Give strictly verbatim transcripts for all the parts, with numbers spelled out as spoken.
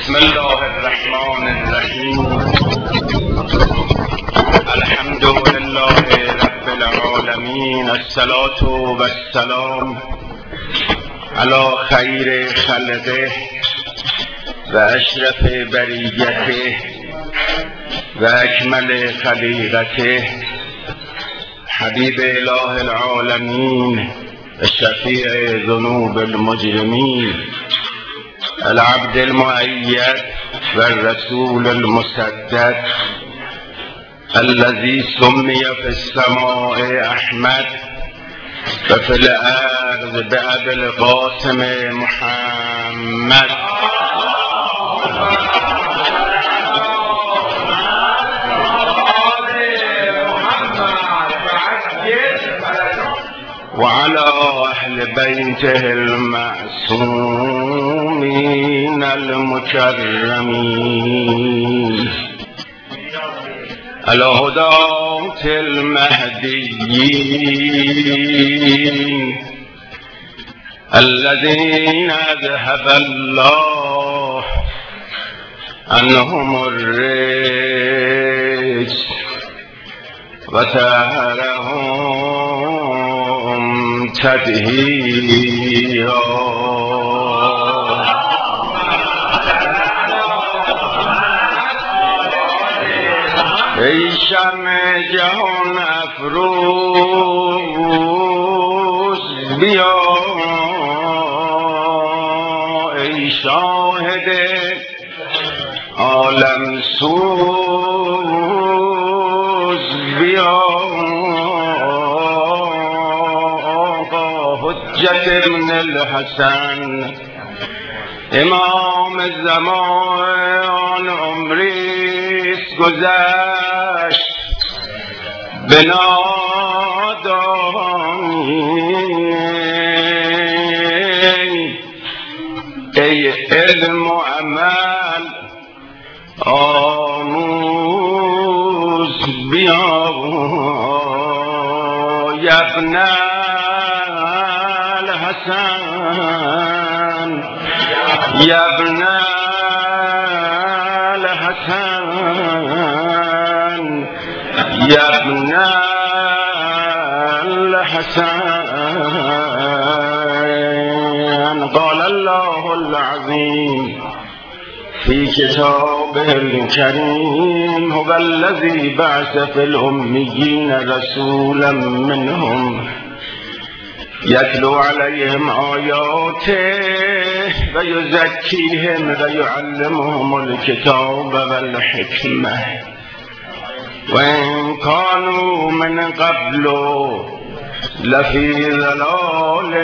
بسم الله الرحمن الرحیم. الحمد لله رب العالمین. الصلاة و السلام علی خیر خلقه و اشرف بریته و اکمل خلیقته، حبیب اله العالمین و شفیع ذنوب المجرمین، العبد المؤید و الرسول المسدد، الذي سمي في السماء احمد و في الارض بأبي القاسم محمد. وعلى أهل بيته المعصومين المكرمين الهداة المهديين الذين أذهب الله عنهم الرجس وطهرهم تطهيرا. ای شمع جهان افروز بیا، ای شاهد عالم سوز بیا. حجت ابن الحسن امام زمان عمریست گذشت به نادانی، ای علم و عمل آموز بیا. ابن الحسن یا ابن الحسن یا ابن الحسن. قال الله العظيم في كتابه الكريم هو الذي بعث في الأميين رسولا منهم يتلو عليهم آياته ويزكيهم ويعلمهم الكتاب والحكمة وإن كانوا من قبل لفی ضلال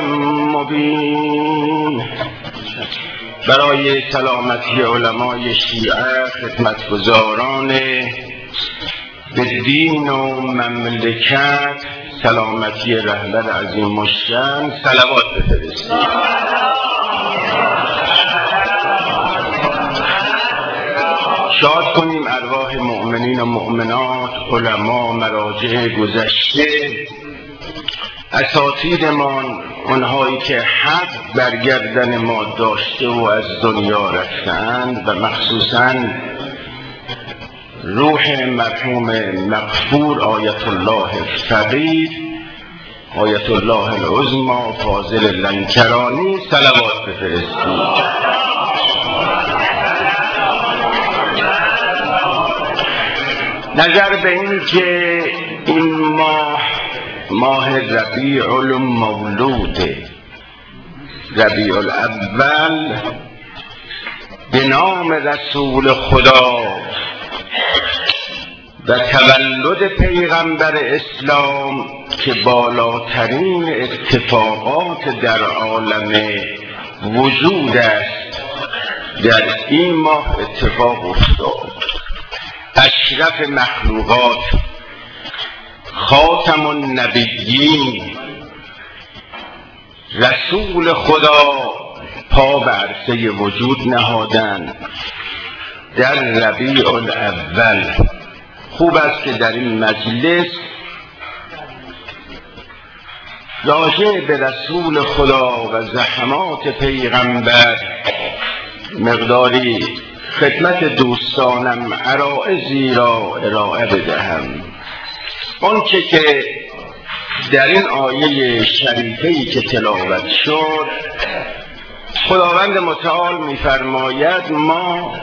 مبین. برای سلامتی علمای شیعه، خدمتگزاران به دین و مملکت، سلامتی رهبر عظیم الشأن صلوات بفرستید. شاد کنیم ارواح مؤمنین و مؤمنات، علما، مراجع گذشته، اساتیدمان، اونهایی که حق بر گردن ما داشته و از دنیا رفتند، و مخصوصاً روح مرحوم مغفور آیت الله فقید، آیت الله العظمی فاضل لنکرانی صلوات بفرستید. نظر به این که این ماه ماه ربیع المولود، ربیع الاول، به نام رسول خدا و تولد پیغمبر اسلام که بالاترین اتفاقات در عالم وجود است، در این ماه اتفاق افتاد. اشرف مخلوقات، خاتم النبیین، رسول خدا پا به عرصه وجود نهادند در ربیع الاول. خوب است که در این مجلس راجع به رسول خدا و زحمات پیغمبر مقداری خدمت دوستانم عرائضی را ارائه بدهم. آنچه که در این آیه شریفه‌ای که تلاوت شد، خداوند متعال می‌فرماید ما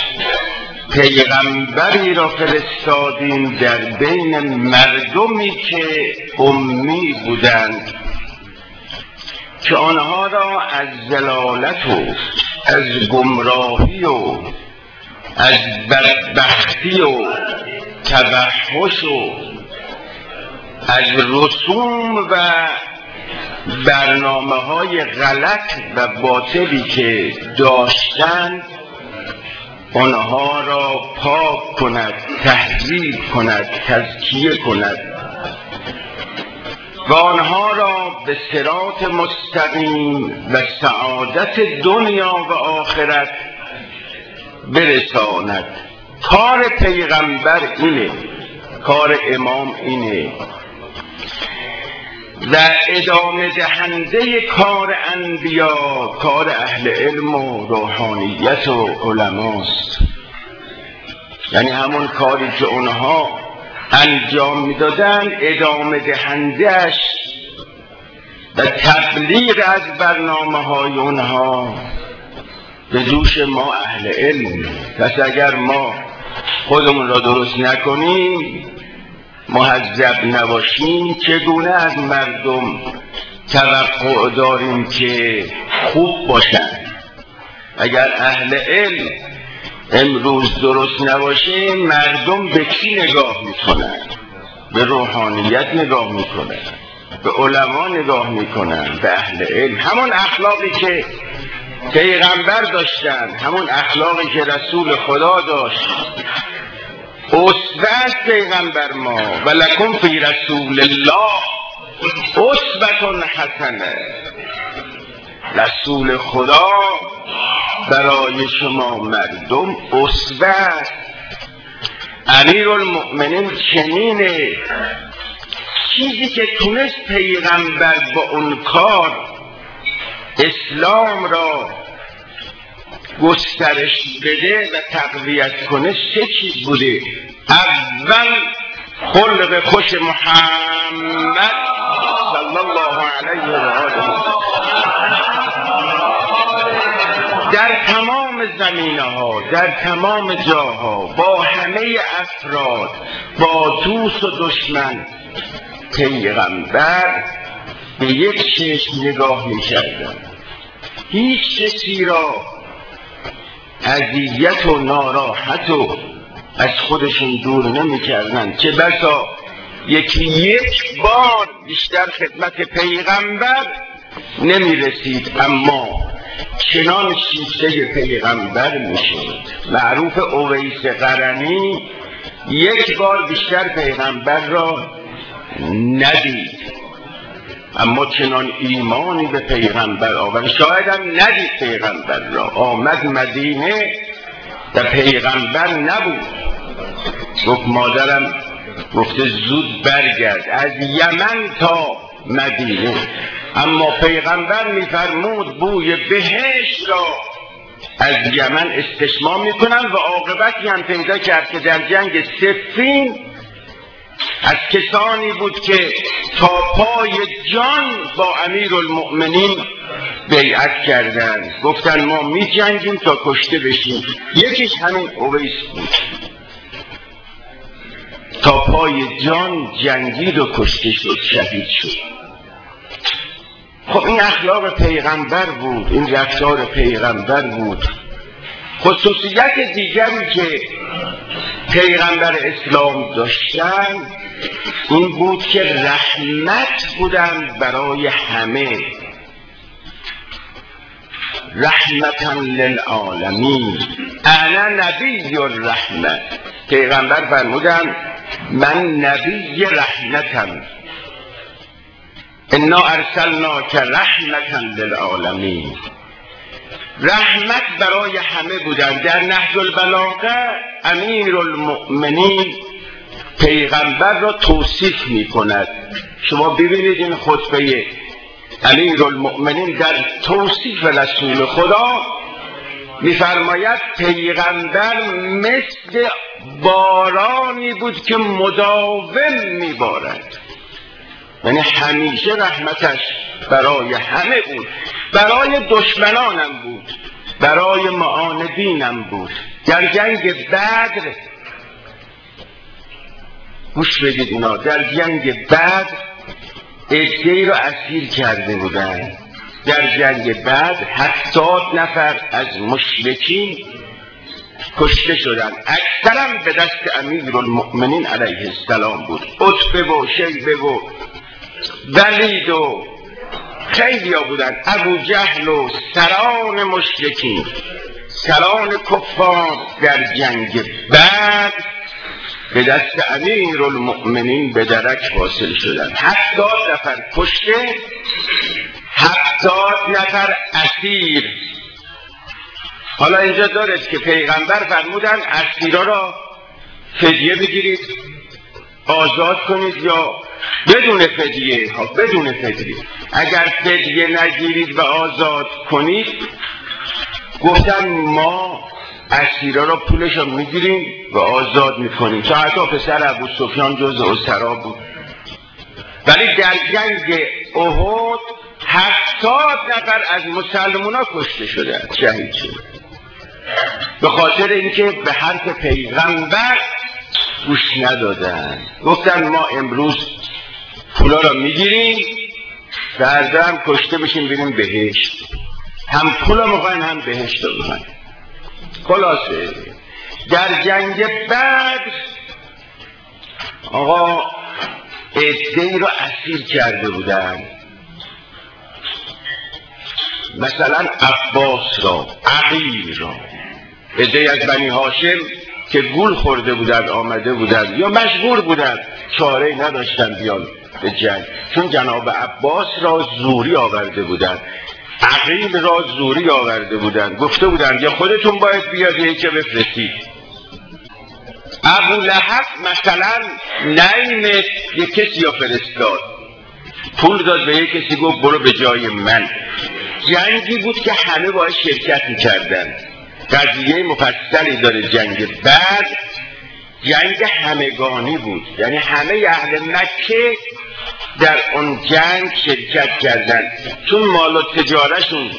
پیغمبری را فرستادیم در بین مردمی که امی بودند که آنها را از ضلالت و از گمراهی و از بدبختی و تبحث و از رسوم و برنامه های غلط و باطلی که داشتند آنها را پاک کند، تهذیب کند، تزکیه کند و آنها را به صراط مستقیم و سعادت دنیا و آخرت برساند. کار پیغمبر اینه، کار امام اینه و ادامه دهنده کار انبیا کار اهل علم و روحانیت و علماست. یعنی همون کاری که اونها انجام میدادن ادامه دهندهش و تبلیغ از برنامه های اونها به دوش ما اهل علم. پس اگر ما خودمون را درست نکنیم، مهذب نباشیم، چگونه از مردم توقع داریم که خوب باشند؟ اگر اهل علم امروز درست نباشیم، مردم به کی نگاه میکنن؟ به روحانیت نگاه میکنن، به علما نگاه میکنن، به اهل علم. همون اخلاقی که پیغمبر داشتن، همون اخلاقی که رسول خدا داشت، اسوه است پیغمبر ما. ولکم فی رسول الله اسوة حسنه. رسول خدا برای شما مردم اسوه است. امیرالمؤمنین چنینه. چیزی که تونست پیغمبر با اون کار اسلام را گسترش بده و تقویت کنه سه چیز بوده. اول خلق خوش محمد صلی الله علیه و آله در تمام زمینه ها، در تمام جاها، با همه افراد، با دوست و دشمن، پیغمبر به یک چشم نگاه می‌کردن. هیچ کسی را اذیت و ناراحت و از خودشون دور نمی‌کردن. چه بسا یکی یک بار بیشتر خدمت پیغمبر نمی‌رسید، اما چنان شیفته پیغمبر می‌شد. معروف اویس قرنی یک بار بیشتر پیغمبر را ندید، اما چنان ایمانی به پیغمبر آورد. شاید هم ندید پیغمبر را. آمد مدینه و پیغمبر نبود. گفت مادرم گفته زود برگرد از یمن تا مدینه، اما پیغمبر میفرمود بوی بهشت را از یمن استشمام میکنن و عاقبتی هم پیدا کرد که در جنگ صفین از کسانی بود که تا پای جان با امیرالمؤمنین بیعت کردند. گفتن ما می جنگیم تا کشته بشیم. یکیش همین اویس بود، تا پای جان جنگید و کشته شد، شهید شد. خب این اخلاق پیغمبر بود، این رفتار پیغمبر بود. خصوصیت دیگری که پیغمبر اسلام داشتن این بود که رحمت بودند برای همه. رحمتا للعالمین، انا نبی الرحمت. پیغمبر فرمودند من نبی رحمتم، انا ارسلناک رحمتا للعالمین. رحمت برای همه بودند. در نهج البلاغه امیرالمؤمنین پیغمبر را توصیف می کند. شما ببینید این خطبه امیرالمؤمنین در توصیف رسول خدا میفرماید پیغمبر مثل بارانی بود که مداوم میبارد، یعنی همیشه رحمتش برای همه بود، برای دشمنانم بود، برای معاندینم بود. در جنگ بدر گوش بدید اینا، در جنگ بدر عده‌ای رو اسیر کرده بودن. در جنگ بدر هفتاد نفر از مشرکین کشته شدن، اکثرا به دست امیرالمؤمنین علیه السلام بود. عتبه و شیبه و ولید و خیلی ها بودن، ابو جهل و سران مشرکین، سران کفار در جنگ بدر به دست امیرالمؤمنین به درک حاصل شدن. هفتاد نفر کشته، هفتاد نفر اسیر. حالا اینجا دارد که پیغمبر فرمودن اسیرا را فدیه بگیرید، آزاد کنید یا بدون فدیه. ها بدون فدیه. اگر فدیه نگیرید و آزاد کنید، گفتن ما اسیرا را پولش را میگیریم و آزاد میکنیم. تا حتی پسر ابو سفیان جز اسرا بود. ولی در جنگ احد هفتاد نفر از مسلمان ها کشته شدن، شهید شدن، به خاطر اینکه به حرف پیغمبر گوش ندادن. گفتن ما امروز پولا را میگیریم، فردا هم کشته بشیم بریم بهشت. هم پولا میخواین هم بهشت رو میخواین. خلاصه در جنگ بدر آقا عده‌ای رو اسیر کرده بودن، مثلا عباس را، عقیل را، عده‌ای از بنی هاشم که گول خورده بودن آمده بودن یا مشغول بودن، چاره نداشتن بیان به جنگ، چون جناب عباس را زوری آورده بودن، عقیل را زوری آورده بودن، گفته بودن یا خودتون باید بیاد یا که بفرستید. ابو لهب مثلا نیم یک کسی را فرستاد، پول داد به یک کسی، گفت برو به جای من. جنگی بود که همه باید شرکت می‌کردن. قضیه مفصلی داره جنگ بعد، جنگ همگانی بود، یعنی همه اهل مکه در اون جنگ شرکت کردن، چون مال و تجارتشون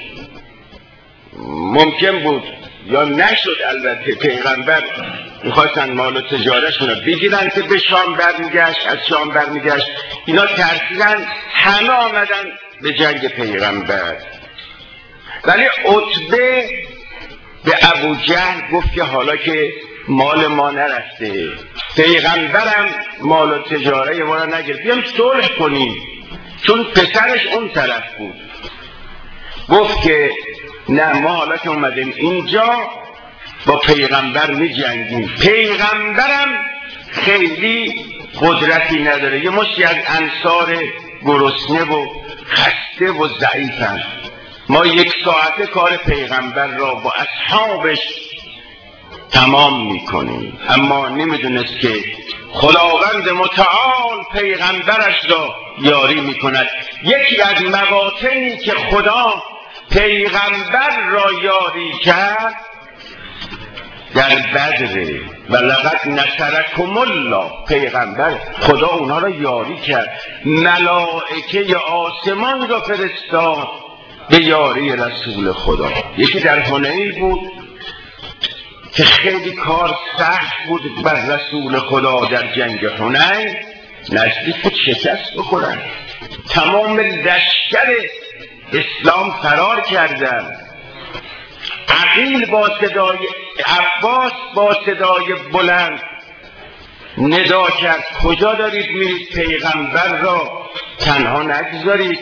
ممکن بود یا نشد. البته پیغمبر میخواستن مال و تجارتشون رو بگیرن که به شام برمیگشت، از شام برمیگشت، اینا ترسیدن، همه آمدن به جنگ پیغمبر. ولی عتبه به ابو جهل گفت که حالا که مال ما نرفته، پیغمبرم مال و تجاره ما را نگرفت، بیام صلح کنیم، چون پسرش اون طرف بود. گفت که نه، ما حالا که اومدیم اینجا با پیغمبر می جنگیم، پیغمبرم خیلی قدرتی نداره، یه مشتی از انصار گرسنه و خسته و ضعیفن، ما یک ساعته کار پیغمبر را با اصحابش تمام میکنیم. اما نمیدونست که خداوند متعال پیغمبرش را یاری میکند. یکی از مواطنی که خدا پیغمبر را یاری کرد در بدر، و لقد نصرکم الله، پیغمبر خدا اونها را یاری کرد، ملائکه آسمان را فرستاد به یاری رسول خدا. یکی در حنین بود که خیلی کار سخت بود بر رسول خدا در جنگ حنین، نزدیک بود شکست بخورن، تمام لشکر اسلام فرار کردن. عقیل با صدای عباس با صدای بلند ندا کرد کجا دارید میرید؟ پیغمبر را تنها نگذارید.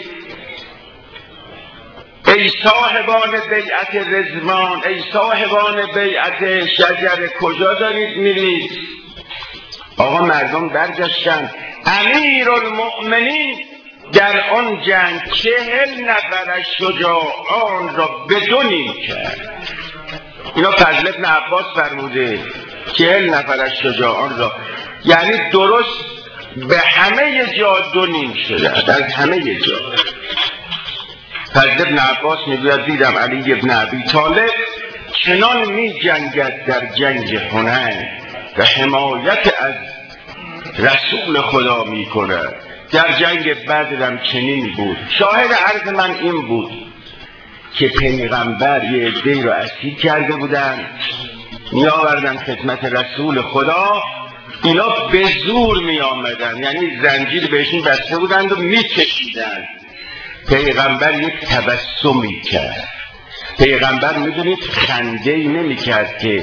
ای صاحبان بیعت رضوان، ای صاحبان بیعت شجر، کجا دارید میرید؟ آقا مردم برگشتن. امیرالمؤمنین در آن جنگ چهل نفر از شجاعان را به دو نیم کرد. اینا فضل ابن عباس فرموده، چهل نفر از شجاعان را، یعنی درست به همه جا دو نیم شده، از همه جا. فضل ابن عباس میگوید دیدم علی ابن ابی طالب چنان می جنگد در جنگ هنر و حمایت از رسول خدا می کند. در جنگ بدرم چنین بود. شاهد عرض من این بود که پیغمبر یه عده‌ای رو اسیر کرده بودن، می آوردن خدمت رسول خدا، اینا به زور می آمدن، یعنی زنجیر بهشون بسته بودند و می کشیدن. پیغمبر یک تبسمی کرد. پیغمبر می دونید خنده ای نمی کرد که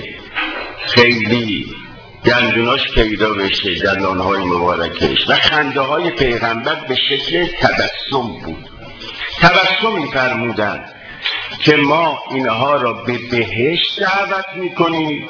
خیلی دندوناش پیدا بشه، دندانهای مبارکش، و خنده های پیغمبر به شکل تبسم بود. تبسم می فرمودن که ما اینها را به بهشت دعوت می کنیم،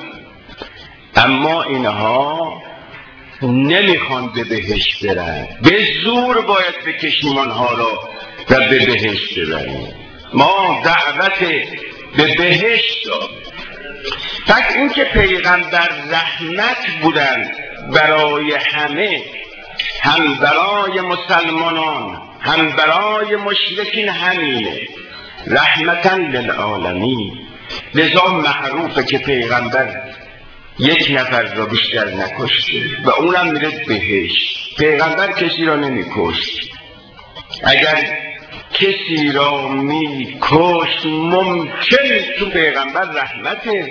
اما اینها نمیخوان به بهشت برن، به زور باید بکشیم آنها را و به بهشت برن. ما دعوت به بهشت داریم. پس این که پیغمبر رحمت بودن برای همه، هم برای مسلمانان هم برای مشرکین، همینه، رحمتا للعالمین. لذا معروفه که پیغمبر یک نفر را بیشتر نکشته و اونم میره بهشت. پیغمبر کسی را نمیکشت. اگر کسی را میکشت ممکن تو پیغمبر رحمته،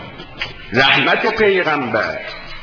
رحمت پیغمبر.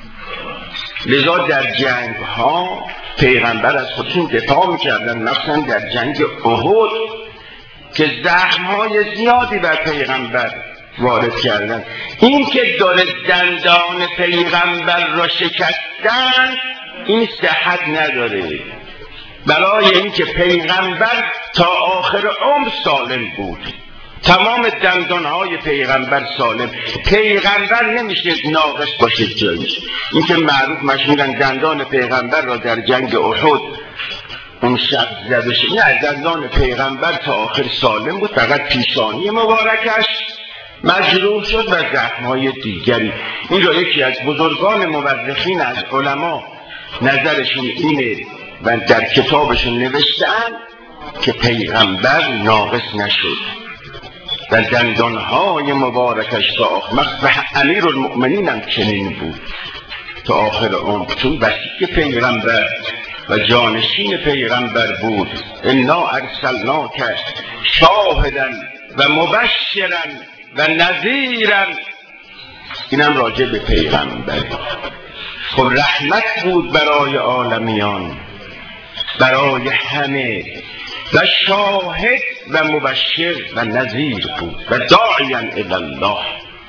لذا در جنگ ها پیغمبر از خودشون دفاع میکردن، مثلا در جنگ احد که زخم های زیادی بر پیغمبر وارد کردن. این که داره دندان پیغمبر را شکستن، این صحت نداره. برای اینکه پیغمبر تا آخر عمر سالم بود، تمام دندانهای پیغمبر سالم. پیغمبر نمیشه ناقص باشه جایش. این که معروف مشهورن دندان پیغمبر را در جنگ احد اون شب زده شد، نه، دندان پیغمبر تا آخر سالم بود، فقط پیشانی مبارکش مجروح شد و زخمهای دیگری. این را یکی از بزرگان مورخین از علما نظرشون اینه و در کتابشون نوشتن که پیغمبر ناقص نشد و دندانهای مبارکش تا آخر، و امیر المؤمنین هم چنین بود تا آخر عمر، چون وصی پیغمبر و جانشین پیغمبر بود. انا ارسلناک شاهدا و مبشرا و نذیرا. اینم راجع به پیغمبر. خب رحمت بود برای عالمیان، برای همه، و شاهد و مبشر و نذیر بود و داعیا الی الله.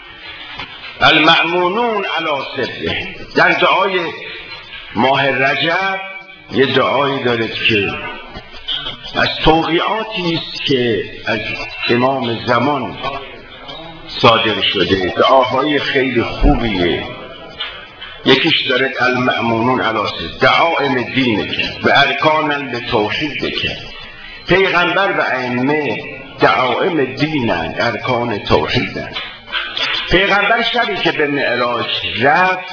المأمونون علی سره. در دعای ماه رجب یه دعایی دارد که از توقیعاتی است که از امام زمان صادر شده، دعاهای خیلی خوبیه. یکیش دارد المأمونون علی سره، دعائم دینه که و ارکانن به توحید که. پیغمبر و ائمه دعائم دینن، ارکان توحیدن. پیغمبر شبی که به معراج رفت،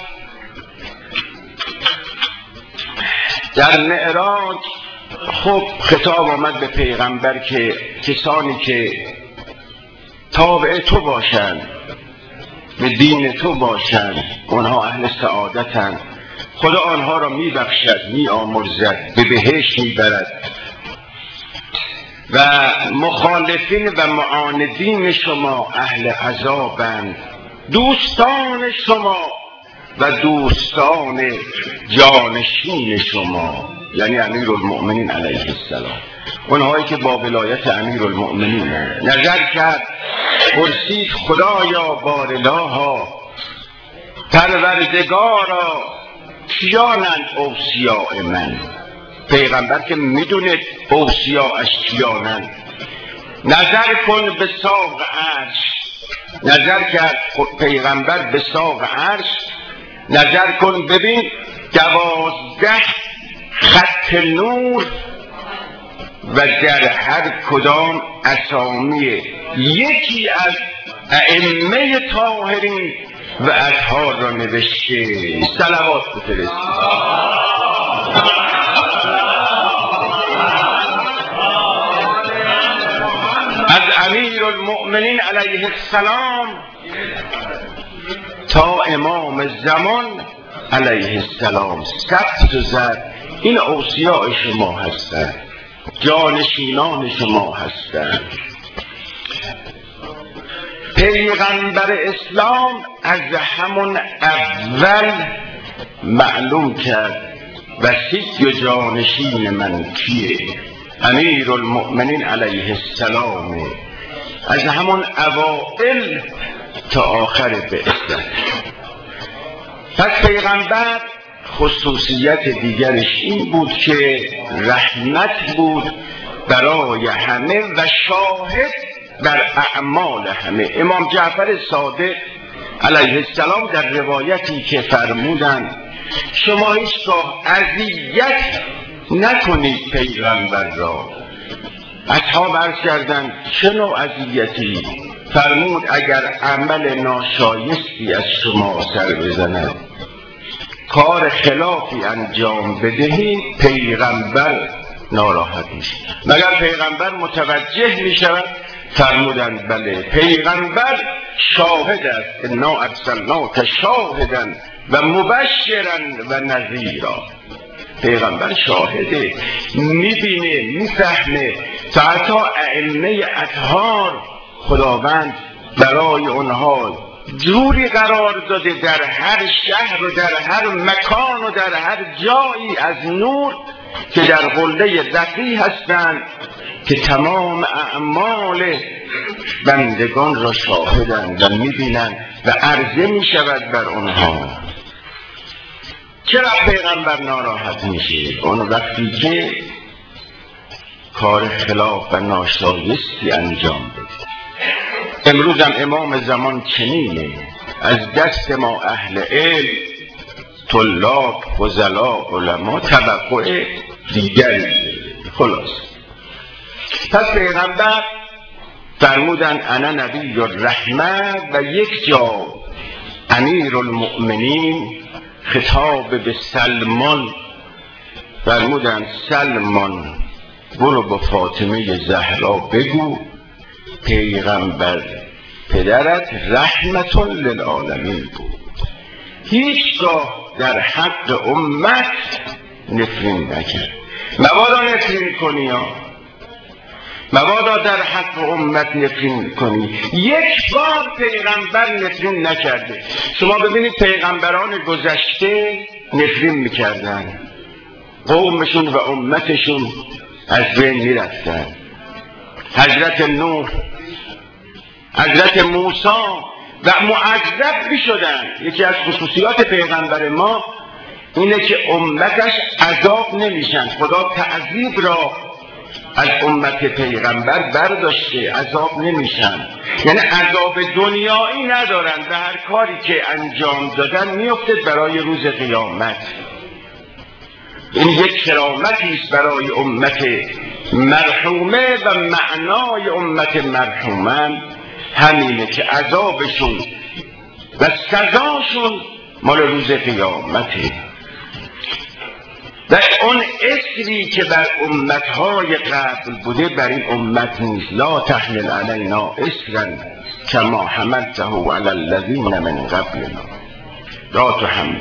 در معراج خب خطاب آمد به پیغمبر که کسانی که تابع تو باشند، به دین تو باشند، اونها اهل سعادتند. خدا آنها را می بخشد، می آمرزد، به بهشت می برد. و مخالفین و معاندین شما اهل عذابند. دوستان شما و دوستان جانشین شما، یعنی امیر المؤمنین علیه السلام، اونهایی که با ولایت امیر المؤمنین نظر کرد، پرسید خدایا بارالها، پروردگارا، کیانند اوصیاء من؟ پیغمبر که میدونه اوصیاءش کیانند. نظر کن به ساق عرش. نظر کرد پیغمبر به ساق عرش، نظر کن ببین دوازده خط نور و در هر کدام اسامی یکی از ائمه طاهرین و اطهار را نوشته. صلوات بفرستید. از امیر المؤمنین علیه السلام امام زمان علیه السلام ثبت و زد این اوصیاء شما هستند، جانشینان شما هستند. پیغمبر اسلام از همون اول معلوم کرد وصی و جانشین من کیه؟ امیر المؤمنین علیه السلام. از همون اوائل تا آخر بعثت. پس پیغمبر خصوصیت دیگرش این بود که رحمت بود برای همه و شاهد در اعمال همه. امام جعفر صادق علیه السلام در روایتی که فرمودند شما هیچگاه اذیت نکنید پیغمبر را. اصحاب عرض کردند چه نوع اذیتی؟ فرمود اگر عمل ناشایستی از شما سر بزند، کار خلافی انجام بدهید، پیغمبر ناراحت میشه. مگر پیغمبر متوجه میشود؟ فرمودند بله، پیغمبر شاهد است. انا ارسلناک شاهدا و مبشرا و نذیرا. پیغمبر شاهده، میبینه، میفهمه. تا حتی ائمه اطهار خداوند برای اونها جوری قرار داده در هر شهر و در هر مکان و در هر جایی از نور که در قله رفیع هستند که تمام اعمال بندگان را شاهدند و میبینند و عرضه میشود بر اونها. چرا پیغمبر ناراحت میشه؟ اون وقتی که کار خلاف و ناشایستی انجام بده. امروز هم امام زمان چنینه، از دست ما اهل علم، طلاب، فضلا، علما توقع دیگری. خلاص پس پیغمبر فرمودن انا نبی الرحمت و یک جا امیر المؤمنین خطاب به سلمان فرمودن سلمان برو با فاطمه زهرا بگو پیغمبر پدرت رحمت للعالمین بود، هیچگاه در حق امت نفرین نکرد. مبادا نفرین کنی ها، مبادا در حق امت نفرین کنی. یک بار پیغمبر نفرین نکرده. شما ببینید پیغمبران گذشته نفرین میکردن، قومشون و امتشون از بین میرفتن. حضرت نوح، حضرت موسی و معذب میشدن. یکی از خصوصیات پیغمبر ما اینه که امتش عذاب نمیشن. خدا تعذیب را از امت پیغمبر برداشته، عذاب نمیشن. یعنی عذاب دنیایی ندارن و هر کاری که انجام دادن میفته برای روز قیامت. این یک کرامتی است برای امت مرحومه و معنای امت مرحومه همینه که عذابشون و سزاشون مال روز قیامته. و اون اسری که بر امتهای قبل بوده بر این امت نیست. لا تحمل علینا اسرا کما حملته علی الذین من قبلنا لا تحمل.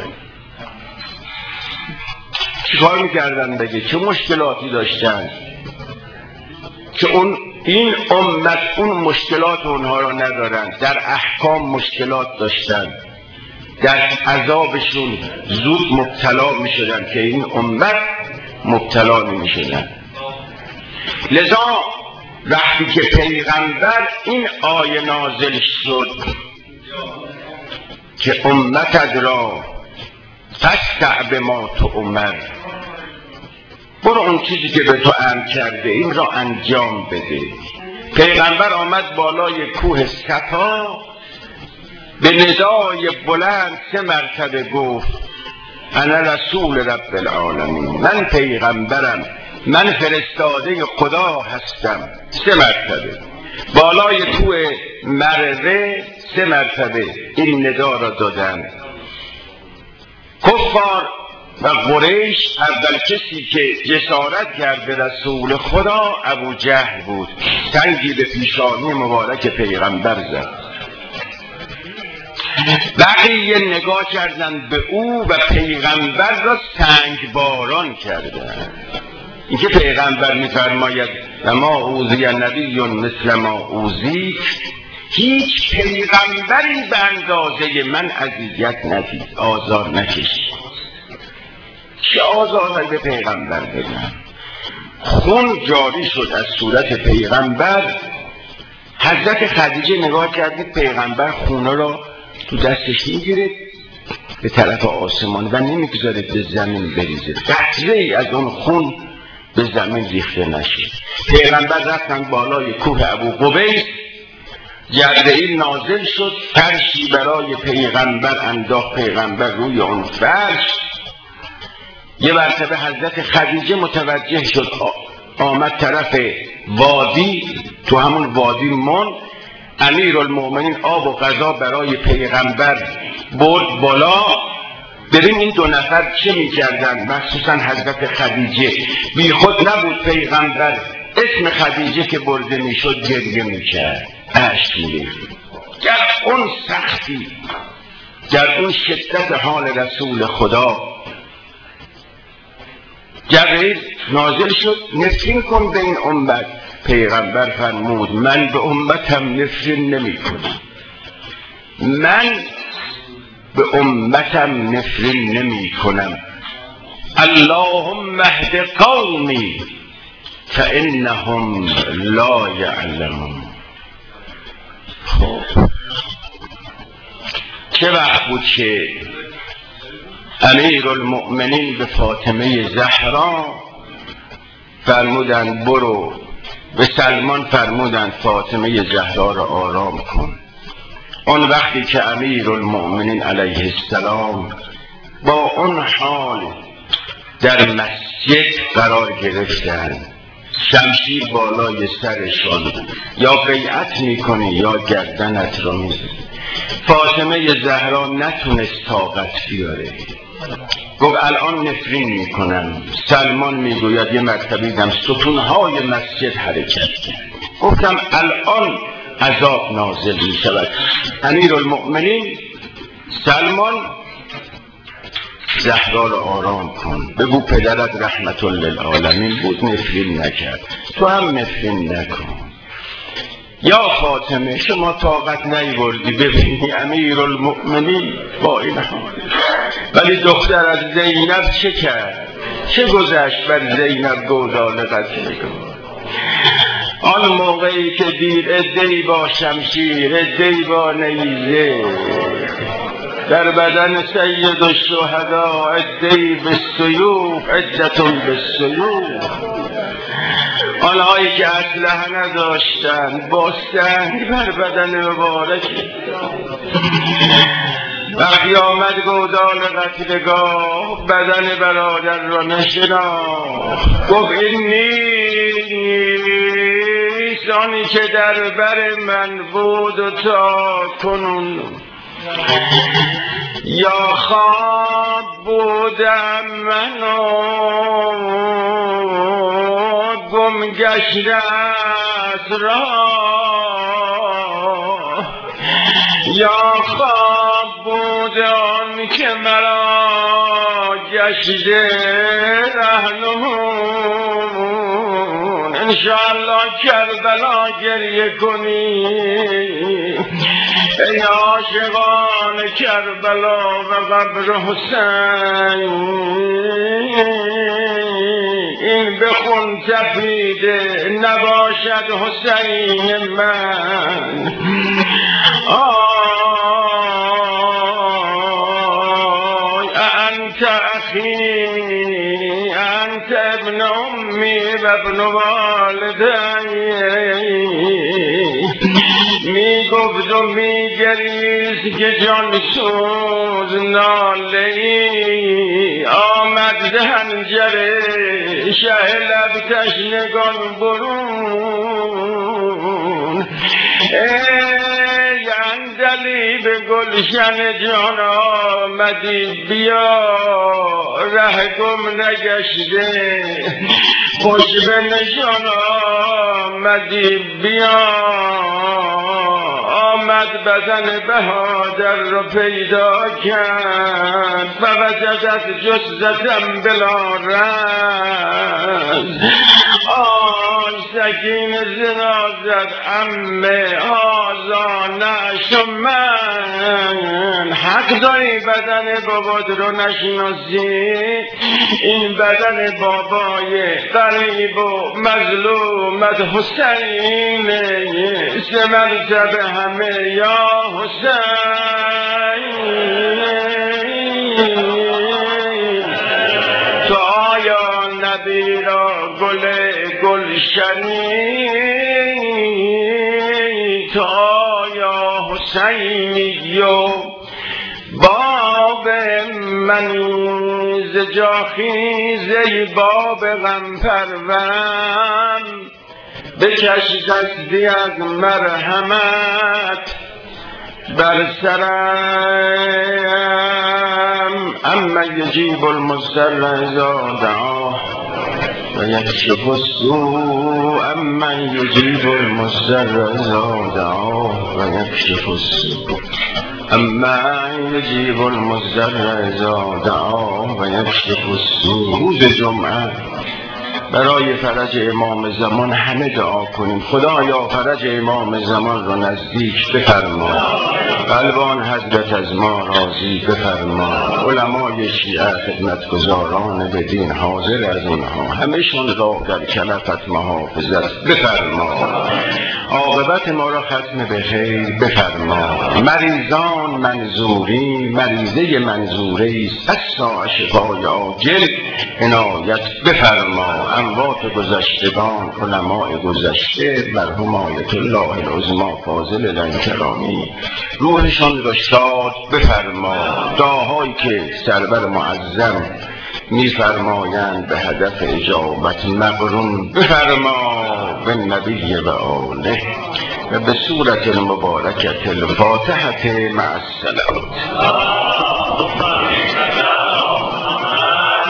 چیکار میکردن بگه؟ چه مشکلاتی داشتن که اون این امت اون مشکلات اونها را ندارن؟ در احکام مشکلات داشتن، در عذابشون زود مبتلا می شدن که این امت مبتلا نمی شدن. لذا وقتی که پیغمبر این آیه نازل شد که امتت را فاستع بما تؤمر، برو اون چیزی که به تو امر کرده این را انجام بده. پیغمبر آمد بالای کوه صفا به ندای بلند سه مرتبه گفت انا رسول رب العالمین، من پیغمبرم، من فرستاده خدا هستم. سه مرتبه بالای کوه مروه سه مرتبه این ندا را دادن. کفار و قریش اول کسی که جسارت کرد به رسول خدا ابو جهل بود. سنگی به پیشانی مبارک پیغمبر زد. بقیه نگاه کردن به او و پیغمبر را سنگ باران کردن. اینکه پیغمبر می‌فرماید و ما اوذی نبی مثل ما اوذیک، هیچ پیغمبری به اندازه من اذیت ندید، آزار نکشید. چه آزارهایی به پیغمبر بدن؟ خون جاری شد از صورت پیغمبر. حضرت خدیجه نگاه کردید پیغمبر خونه را تو دستش میگیره به طرف آسمان و نمیگذاره به زمین بریزه، قطره ای از اون خون به زمین ریخته نشه. پیغمبر رفتن بالای کوه ابو قبیس، جبرئیل نازل شد، فرشی برای پیغمبر انداخت، پیغمبر روی اون فرش. یه مرتبه حضرت خدیجه متوجه شد، آمد طرف وادی، تو همون وادی من امیرالمؤمنین آب و غذا برای پیغمبر برد بالا. ببین این دو نفر چه می‌کردن، مخصوصا حضرت خدیجه. بی خود نبود پیغمبر اسم خدیجه که برده میشد گریه میکرد، اشک می‌ریخت. گر اون سختی، گر اون شدت حال رسول خدا. جبرئیل نازل شد، نفرین کن به این امت. پیغمبر فرمود من به امتم نفرین نمی کنم، من به امتم نفرین نمی کنم. اللهم اهد قومی فانهم لا یعلمون. خب چه وقت بود که امیرالمؤمنین به فاطمه زهرا فرمودند برو، به سلمان فرمودند فاطمه زهرا را آرام کن. اون وقتی که امیرالمؤمنین علیه السلام با اون حال در مسجد قرار گرفتند، شمشیر بالای سرشان، یا بیعت میکنی یا گردنت را میزنی. فاطمه زهرا نتونست طاقت بیاره، گفت الان نفرین میکنم. سلمان میگوید یه مرتبه دیدم ستونهای مسجد حرکت کرد، گفتم الان عذاب نازل میشود. امیرالمؤمنین سلمان زهرا رو آرام کن، بگو پدرت رحمت للعالمین بود نفرین نکرد، تو هم نفرین نکن. یا فاطمه شما طاقت نیاوردی ببینی امیرالمؤمنین با این حال، ولی دختر از زینب چه کرد؟ چه گذشت بر زینب گودال قتلگاه؟ آن موقعی که دید عده‌ای با شمشیر، عده‌ای با نیزه در بدن سید الشهدا، عده‌ای به سیوف، عدتون به سیوف، آنهایی که اسلحه نداشتند با سنگ بر بدن مبارک. وقتی آمد گودال قتلگاه بدن برادر را نشناخت، گفت این نیست آنی که در بر من بود و تا کنون، یا خواب بودم منو گم گشته از راه، یا خواب بودم که مرا گشته رهنمون. انشاءالله کربلا گریه کنی ای عاشقان کربلا و قبر حسین، این بخون تپیده نباشد حسین من. آی انت اخی انت ابن امی و ابن والدی، می گفت و می گریست که جان سوز ناله ای، آمد هنجره شه لب تشنگان برون. ای اندلیب گلشن جان آمدی بیا، ره گم نگشته خوش به نشان آمدی بیا. آمد آمد بدن بهادر رو پیدا کرد و وجدت جثتم بلا رنج. آی سکین زنا زد عمه آزانش و من حق داری بدن بابات رو نشناسی؟ این بدن بابای غریب و مظلومت حسینه سه مرتبه همه یا حسین. تو آیا نبی را گل گلشنی؟ تو آیا حسینی و باب منی ز جاخیزه باب غم پرورم بکش دستی از مرحمت بر سرم. اما یجیب المضطر اذا دعاه و یکشف السوء. اما یجیب المضطر اذا دعاه و یکشف السوء. اما یجیب المضطر اذا دعاه و یکشف السوء. روز جمعه برای فرج امام زمان همه دعا کنیم. خدایا فرج امام زمان را نزدیک بفرما، قلبان حضرت از ما راضی بفرما، علمای شیعه خدمتگزاران به دین حاضر از اونها همه‌شون را در کلفت محافظت بفرما، عاقبت ما را ختم به خیر بفرما. مریضان منظوری مریضه منظوره صد ساعه شفای عاجل عنایت بفرما. اموات گذشتگان علماء گذشته مرحوم آیت الله العظمی فاضل لنکرامی روحشان را شاد بفرما. دعاهایی که سرور معظم میفرمایند به هدف اجابت مقرون بفرما به نبی و آله و به صورت المبارکت الفاتحه مع السلام.